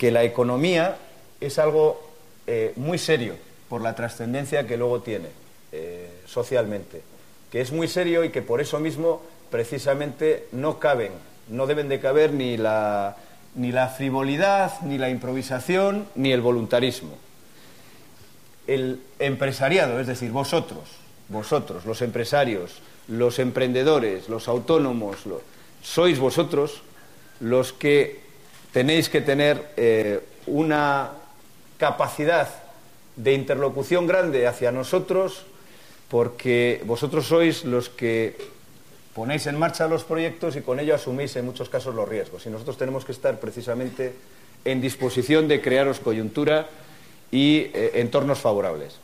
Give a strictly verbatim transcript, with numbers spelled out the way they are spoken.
que la economía es algo eh, muy serio por la trascendencia que luego tiene eh, socialmente, que es muy serio y que por eso mismo precisamente no caben, no deben de caber ni la, ni la frivolidad, ni la improvisación, ni el voluntarismo. El empresariado, es decir, vosotros, vosotros, los empresarios, los emprendedores, los autónomos, lo, sois vosotros los que tenéis que tener eh, una capacidad de interlocución grande hacia nosotros, porque vosotros sois los que ponéis en marcha los proyectos y con ello asumís en muchos casos los riesgos. Y nosotros tenemos que estar precisamente en disposición de crearos coyuntura y eh, entornos favorables.